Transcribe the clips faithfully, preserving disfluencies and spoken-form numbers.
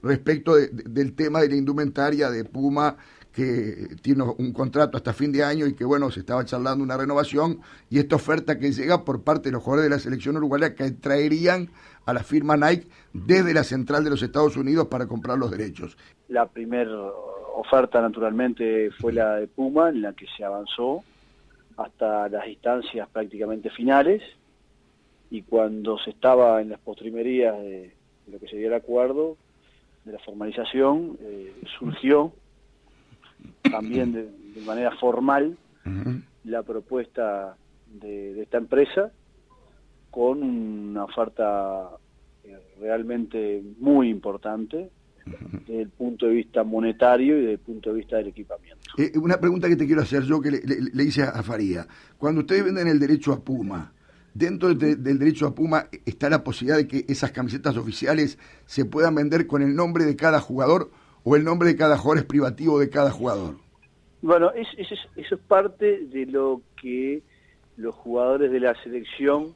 respecto de, de, del tema de la indumentaria de Puma, que tiene un contrato hasta fin de año y que, bueno, se estaba charlando una renovación, y esta oferta que llega por parte de los jugadores de la selección uruguaya que traerían a la firma Nike desde la central de los Estados Unidos para comprar los derechos. La primera oferta, naturalmente, fue la de Puma, en la que se avanzó hasta las instancias prácticamente finales, y cuando se estaba en las postrimerías de lo que sería el acuerdo, de la formalización, eh, surgió también de, de manera formal uh-huh. la propuesta de, de esta empresa con una oferta eh, realmente muy importante uh-huh. desde el punto de vista monetario y desde el punto de vista del equipamiento. Eh, una pregunta que te quiero hacer yo, que le, le, le hice a Faría. Cuando ustedes venden el derecho a Puma, dentro de, del derecho a Puma está la posibilidad de que esas camisetas oficiales se puedan vender con el nombre de cada jugador, o el nombre de cada jugador es privativo de cada jugador. Bueno, es, es, eso es parte de lo que los jugadores de la selección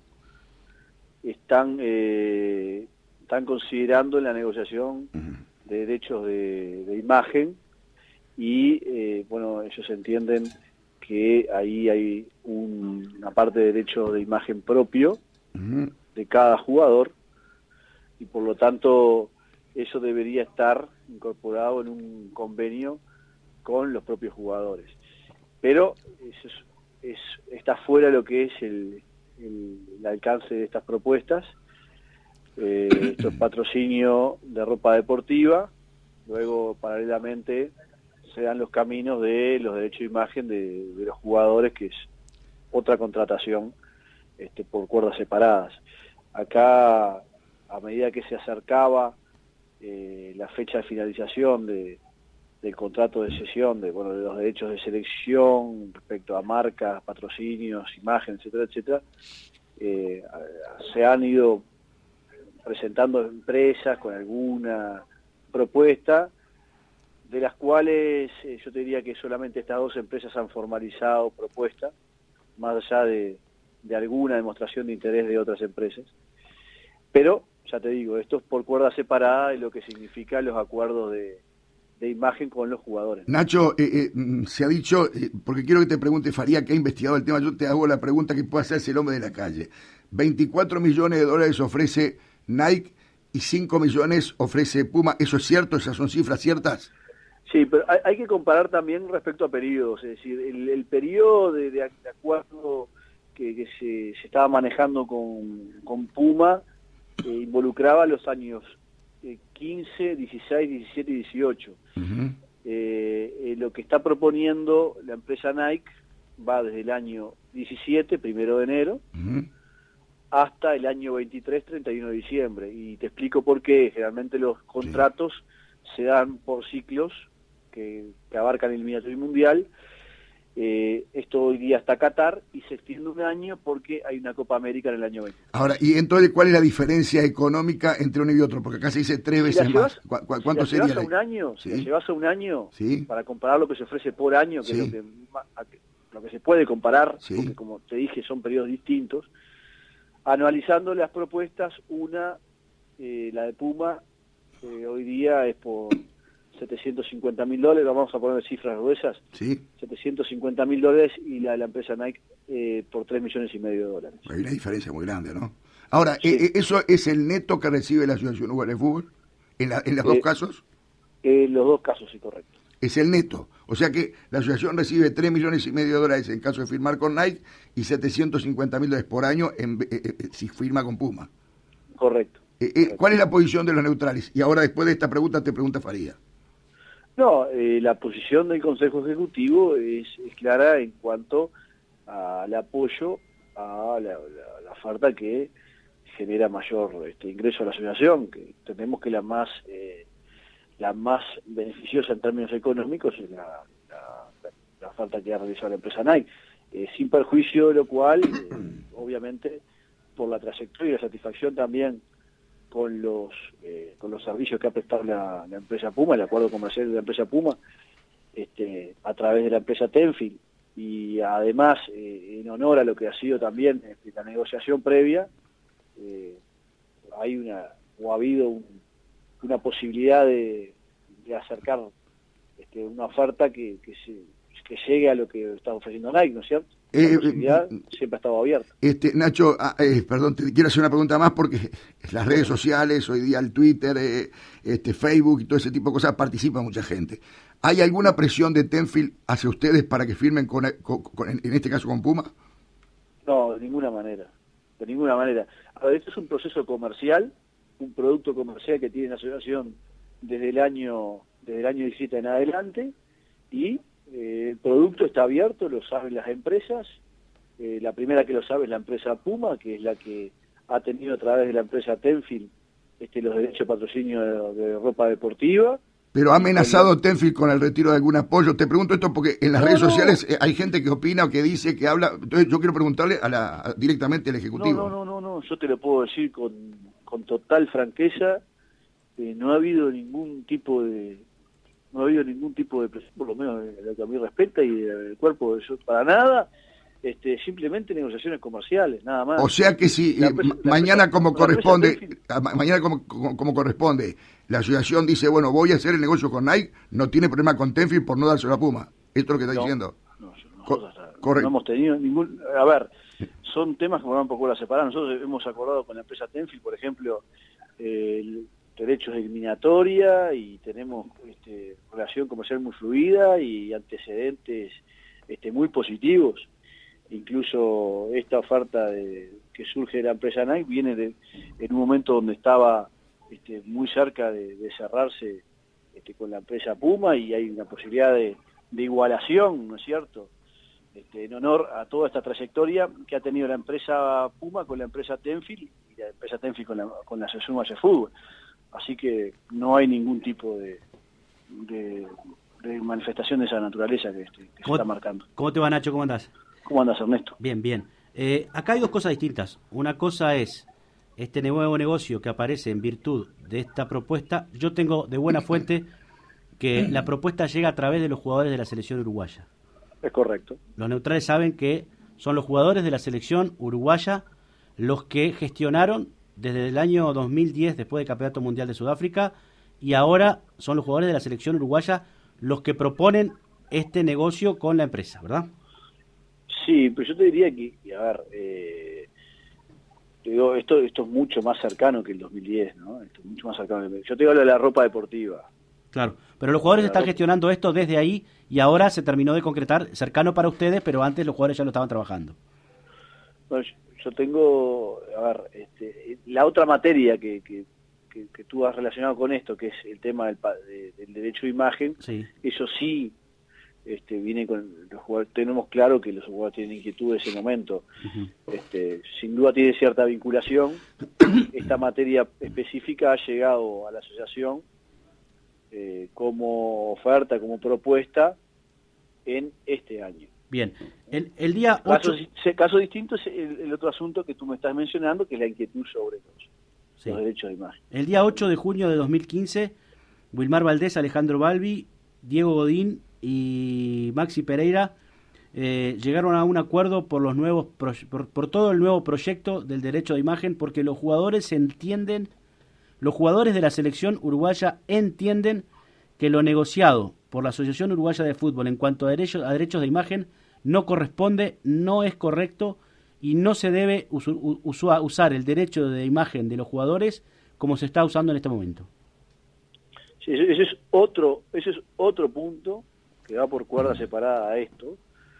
están, eh, están considerando en la negociación uh-huh. de derechos de, de imagen, y eh, bueno, ellos entienden que ahí hay un, una parte de derecho de imagen propio uh-huh. de cada jugador, y por lo tanto eso debería estar incorporado en un convenio con los propios jugadores. Pero eso es, es, está fuera de lo que es el, el, el alcance de estas propuestas. Eh, esto es patrocinio de ropa deportiva, luego paralelamente se dan los caminos de los derechos de imagen de, de los jugadores, que es otra contratación este, por cuerdas separadas. Acá, a medida que se acercaba Eh, la fecha de finalización de, del contrato de cesión de, bueno, de los derechos de selección respecto a marcas, patrocinios, imágenes, etcétera, etcétera, eh, se han ido presentando empresas con alguna propuesta, de las cuales eh, yo te diría que solamente estas dos empresas han formalizado propuesta, más allá de, de alguna demostración de interés de otras empresas. Pero ya te digo, esto es por cuerda separada de lo que significa los acuerdos de, de imagen con los jugadores. Nacho, eh, eh, se ha dicho, eh, porque quiero que te pregunte Faría, que ha investigado el tema, yo te hago la pregunta que puede hacerse el hombre de la calle. veinticuatro millones de dólares ofrece Nike y cinco millones ofrece Puma. ¿Eso es cierto? ¿Esas son cifras ciertas? Sí, pero hay, hay que comparar también respecto a periodos. Es decir, el, el periodo de, de, de acuerdo que, que se, se estaba manejando con, con Puma Eh, involucraba los años eh, quince, dieciséis, diecisiete y dieciocho. Uh-huh. Eh, eh, lo que está proponiendo la empresa Nike va desde el año diecisiete, primero de enero, uh-huh. hasta el año veintitrés, treinta y uno de diciembre. Y te explico por qué. Generalmente los contratos sí. se dan por ciclos que, que abarcan el eliminatorio mundial. Eh, esto hoy día está Qatar y se extiende un año porque hay una Copa América en el año veinte. Ahora, ¿y entonces cuál es la diferencia económica entre uno y otro? Porque acá se dice tres veces si llevas, más. ¿Cu cu ¿Cuánto si sería? Llevas a un año, ¿sí? Si la llevas a un año, ¿sí? Para comparar lo que se ofrece por año, que sí. es lo que, lo que se puede comparar, sí. porque como te dije son periodos distintos, anualizando las propuestas, una, eh, la de Puma, eh, hoy día es por setecientos cincuenta mil dólares, vamos a poner cifras gruesas, sí. setecientos cincuenta mil dólares, y la de la empresa Nike eh, por tres millones y medio de dólares. Hay una diferencia muy grande, ¿no? Ahora, sí. eh, ¿eso es el neto que recibe la Asociación Uruguaya de Fútbol? ¿En, la, en los eh, dos casos? En eh, los dos casos, sí, correcto. Es el neto. O sea que la asociación recibe tres millones y medio de dólares en caso de firmar con Nike y setecientos cincuenta mil dólares por año en, eh, eh, si firma con Puma. Correcto. Eh, eh, correcto. ¿Cuál es la posición de los neutrales? Y ahora, después de esta pregunta, te pregunta Faría. No, eh, la posición del Consejo Ejecutivo es, es clara en cuanto al apoyo a la, la, la oferta que genera mayor este, ingreso a la asociación, que entendemos que la más eh, la más beneficiosa en términos económicos es la, la, la oferta que ha realizado la empresa Nike, eh, sin perjuicio de lo cual, eh, obviamente, por la trayectoria y la satisfacción también con los eh, con los servicios que ha prestado la, la empresa Puma, el acuerdo comercial de la empresa Puma, este, a través de la empresa Tenfield, y además, eh, en honor a lo que ha sido también este, la negociación previa, eh, hay una, o ha habido un, una posibilidad de, de acercar este, una oferta que, que, se, que llegue a lo que está ofreciendo Nike, ¿no es cierto? La Eh, posibilidad eh, siempre ha estado abierta. Este, Nacho, ah, eh, perdón, te quiero hacer una pregunta más porque las redes sociales, hoy día el Twitter, eh, este, Facebook y todo ese tipo de cosas, participa mucha gente. ¿Hay alguna presión de Tenfield hacia ustedes para que firmen con, con, con en este caso con Puma? No, de ninguna manera, de ninguna manera. A ver, esto es un proceso comercial, un producto comercial que tiene la asociación desde el año desde el año diecisiete en adelante, y eh, el producto está abierto, lo saben las empresas. Eh, la primera que lo sabe es la empresa Puma, que es la que ha tenido a través de la empresa Tenfield este, los derechos de patrocinio de, de ropa deportiva. Pero ha amenazado Tenfield con el retiro de algún apoyo. Te pregunto esto porque en las no, redes no. sociales eh, hay gente que opina o que dice, que habla. Entonces yo quiero preguntarle a la, a, directamente al Ejecutivo. No, no, no, no, no. Yo te lo puedo decir con, con total franqueza. Eh, no ha habido ningún tipo de no ha habido ningún tipo de presión, por lo menos en lo que a mí respecta, y del cuerpo de eso, para nada. Este, simplemente negociaciones comerciales, nada más. O sea que si La eh, empresa, ma mañana empresa, como corresponde, Tenfield, ma mañana como, como, como corresponde, la asociación dice, bueno, voy a hacer el negocio con Nike, no tiene problema con Tenfield por no dárselo a Puma. Esto es lo que está no, diciendo. No, nosotros Co no hemos tenido ningún... A ver, son temas que van un poco a separar. Nosotros hemos acordado con la empresa Tenfield, por ejemplo, eh, derechos de eliminatoria, y tenemos este, relación comercial muy fluida y antecedentes este, muy positivos. Incluso esta oferta de, que surge de la empresa Nike viene de, en un momento donde estaba este, muy cerca de, de cerrarse este, con la empresa Puma, y hay una posibilidad de, de igualación, ¿no es cierto? Este, en honor a toda esta trayectoria que ha tenido la empresa Puma con la empresa Tenfield, y la empresa Tenfield con la, con la Asociación Uruguaya de Fútbol. Así que no hay ningún tipo de, de, de manifestación de esa naturaleza que, este, que se está marcando. ¿Cómo te va, Nacho? ¿Cómo andás? ¿Cómo andas, Ernesto? Bien, bien. Eh, acá hay dos cosas distintas. Una cosa es este nuevo negocio que aparece en virtud de esta propuesta. Yo tengo de buena fuente que la propuesta llega a través de los jugadores de la selección uruguaya. Es correcto. Los neutrales saben que son los jugadores de la selección uruguaya los que gestionaron desde el año dos mil diez, después del Campeonato Mundial de Sudáfrica, y ahora son los jugadores de la selección uruguaya los que proponen este negocio con la empresa, ¿verdad? Sí, pero yo te diría que, y a ver, eh, te digo, esto, esto es mucho más cercano que el dos mil diez, ¿no? Esto es mucho más cercano. Yo te hablo de la ropa deportiva. Claro, pero los jugadores la están ropa... gestionando esto desde ahí, y ahora se terminó de concretar, cercano para ustedes, pero antes los jugadores ya lo estaban trabajando. Bueno, yo, yo tengo, a ver, este, la otra materia que, que, que, que tú has relacionado con esto, que es el tema del, de, del derecho de imagen, sí. Eso sí... Este, viene con los jugadores, tenemos claro que los jugadores tienen inquietud en ese momento. Uh-huh. este, sin duda tiene cierta vinculación. Esta materia específica ha llegado a la asociación eh, como oferta, como propuesta en este año. Bien, el, el día ocho... Caso, caso distinto es el, el otro asunto que tú me estás mencionando, que es la inquietud sobre los, sí. los derechos de imagen. El día ocho de junio de dos mil quince, Wilmar Valdés, Alejandro Balbi, Diego Godín y Maxi Pereira eh, llegaron a un acuerdo por los nuevos por, por todo el nuevo proyecto del derecho de imagen, porque los jugadores entienden, los jugadores de la selección uruguaya entienden que lo negociado por la Asociación Uruguaya de Fútbol en cuanto a derechos, a derechos de imagen no corresponde, no es correcto, y no se debe us, us, usar el derecho de imagen de los jugadores como se está usando en este momento. Sí, ese es otro, ese es otro punto que va por cuerda separada a esto.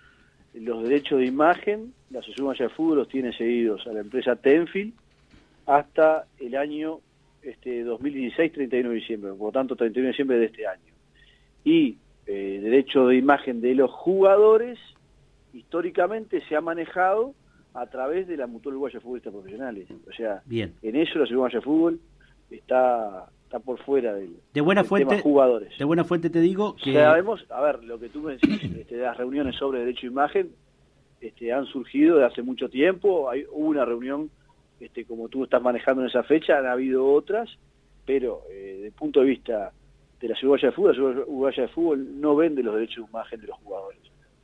Los derechos de imagen, la Asociación Uruguaya de Fútbol los tiene cedidos a la empresa Tenfield hasta el año este, dos mil dieciséis, treinta y uno de diciembre, por lo tanto treinta y uno de diciembre de este año. Y eh, derecho de imagen de los jugadores, históricamente se ha manejado a través de la Mutual Uruguaya de Futbolistas Profesionales. O sea, Bien. En eso la Asociación Uruguaya de Fútbol está... está por fuera del, de buena del fuente, tema jugadores. De buena fuente te digo que... Sabemos, a ver, lo que tú me decís, este, de las reuniones sobre derecho de imagen este, han surgido de hace mucho tiempo. Hay, hubo una reunión, este, como tú estás manejando en esa fecha, han habido otras, pero eh, desde el punto de vista de la Uruguaya de Fútbol, la Uruguaya de Fútbol no vende los derechos de imagen de los jugadores.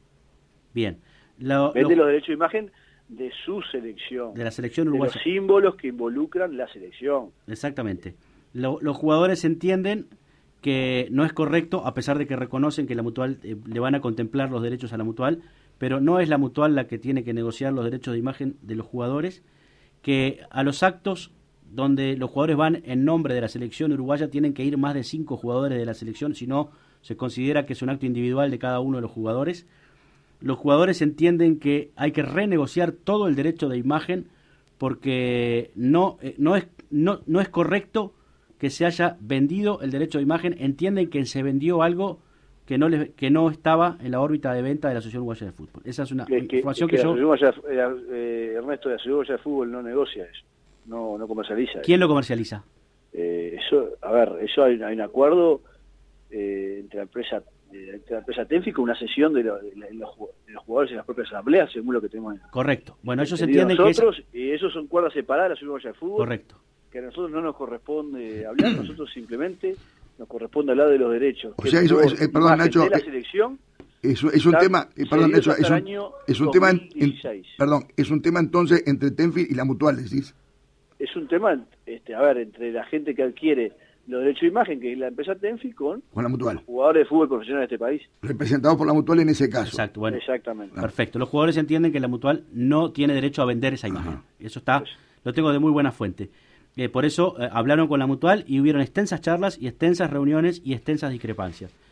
Bien. Lo, vende lo... los derechos de imagen de su selección. De la selección uruguaya. De los símbolos que involucran la selección. Exactamente. Lo, los jugadores entienden que no es correcto, a pesar de que reconocen que la Mutual eh, le van a contemplar los derechos a la Mutual, pero no es la Mutual la que tiene que negociar los derechos de imagen de los jugadores, que a los actos donde los jugadores van en nombre de la selección uruguaya tienen que ir más de cinco jugadores de la selección, si no se considera que es un acto individual de cada uno de los jugadores. Los jugadores entienden que hay que renegociar todo el derecho de imagen porque no, eh, no, es, no, no es correcto que se haya vendido el derecho de imagen. Entienden que se vendió algo que no les, que no estaba en la órbita de venta de la Asociación Uruguaya de Fútbol. Esa es una que, información que, que, que yo... la Uruguaya, eh, Ernesto, la Asociación Uruguaya de Fútbol no negocia eso, no, no comercializa. ¿Quién eso. lo comercializa? Eh, eso, a ver, eso hay, hay un acuerdo eh, entre la empresa eh, entre la empresa Tenfi con una sesión de, lo, de, la, de, los, de los jugadores en las propias asambleas, según lo que tenemos en, correcto. Bueno, ellos entendido entienden nosotros, que... Es... y esos son cuerdas separadas de la Asociación Uruguaya de Fútbol. Correcto. Que a nosotros no nos corresponde hablar, nosotros simplemente nos corresponde hablar de los derechos. O sea, eso, es, eh, perdón, Nacho, de la eh, selección, es, es un tema, eh, perdón, Nacho, es un, es un tema, en, en, perdón, es un tema entonces entre Tenfi y la Mutual, decís. Es un tema, este, a ver, entre la gente que adquiere los derechos de imagen, que es la empresa Tenfi, con, con la Mutual, los jugadores de fútbol profesional de este país. Representados por la Mutual en ese caso. Exacto, bueno. Exactamente. Perfecto. Los jugadores entienden que la Mutual no tiene derecho a vender esa imagen. Ajá. Eso está, pues, lo tengo de muy buena fuente. Eh, por eso eh, hablaron con la Mutual y hubieron extensas charlas y extensas reuniones y extensas discrepancias.